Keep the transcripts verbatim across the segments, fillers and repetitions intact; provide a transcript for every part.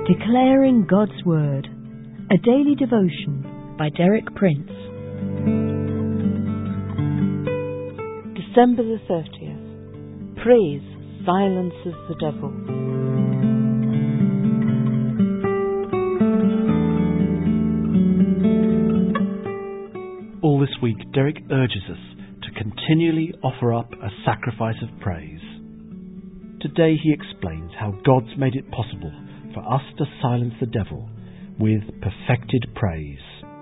Declaring God's Word, a daily devotion by Derek Prince. December the thirtieth. Praise silences the devil. All this week, Derek urges us to continually offer up a sacrifice of praise. Today he explains how God's made it possible for us to silence the devil with perfected praise.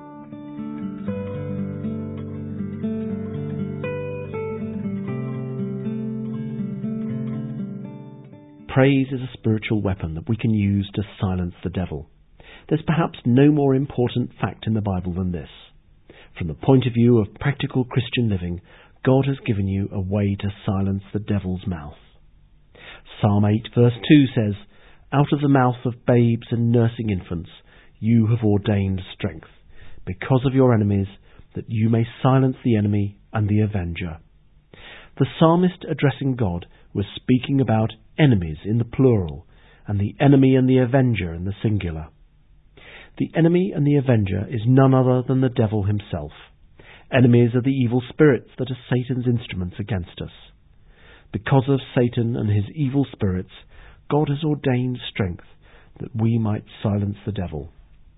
Praise is a spiritual weapon that we can use to silence the devil. There's perhaps no more important fact in the Bible than this. From the point of view of practical Christian living, God has given you a way to silence the devil's mouth. Psalm eight verse two says, "Out of the mouth of babes and nursing infants you have ordained strength, because of your enemies, that you may silence the enemy and the avenger." The psalmist addressing God was speaking about enemies in the plural, and the enemy and the avenger in the singular. The enemy and the avenger is none other than the devil himself. Enemies are the evil spirits that are Satan's instruments against us. Because of Satan and his evil spirits, God has ordained strength that we might silence the devil.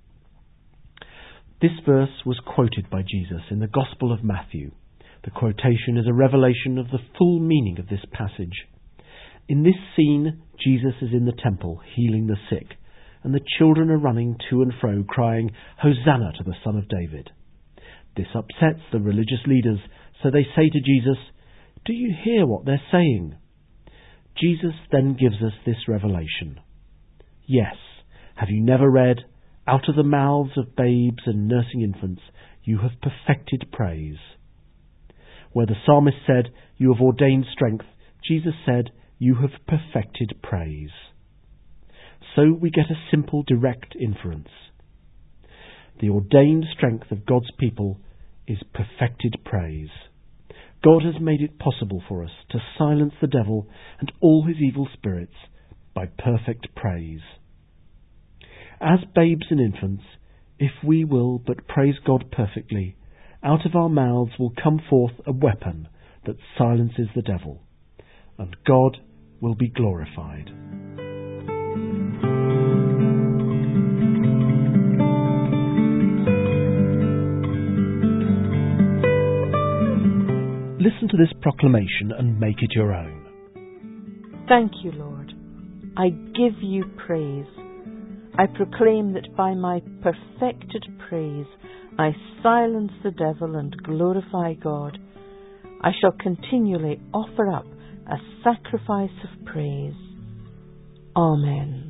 This verse was quoted by Jesus in the Gospel of Matthew. The quotation is a revelation of the full meaning of this passage. In this scene, Jesus is in the temple healing the sick, and the children are running to and fro crying, "Hosanna to the Son of David." This upsets the religious leaders, so they say to Jesus, "Do you hear what they're saying?" Jesus then gives us this revelation. Yes, have you never read, "Out of the mouths of babes and nursing infants you have perfected praise"? Where the psalmist said, "You have ordained strength," Jesus said, "You have perfected praise." So we get a simple, direct inference. The ordained strength of God's people is perfected praise. God has made it possible for us to silence the devil and all his evil spirits by perfect praise. As babes and infants, if we will but praise God perfectly, out of our mouths will come forth a weapon that silences the devil, and God will be glorified. Listen to this proclamation and make it your own. Thank you, Lord. I give you praise. I proclaim that by my perfected praise I silence the devil and glorify God. I shall continually offer up a sacrifice of praise. Amen.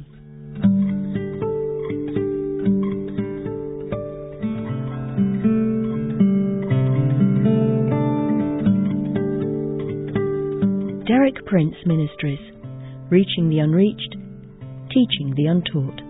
Derek Prince Ministries, reaching the unreached, teaching the untaught.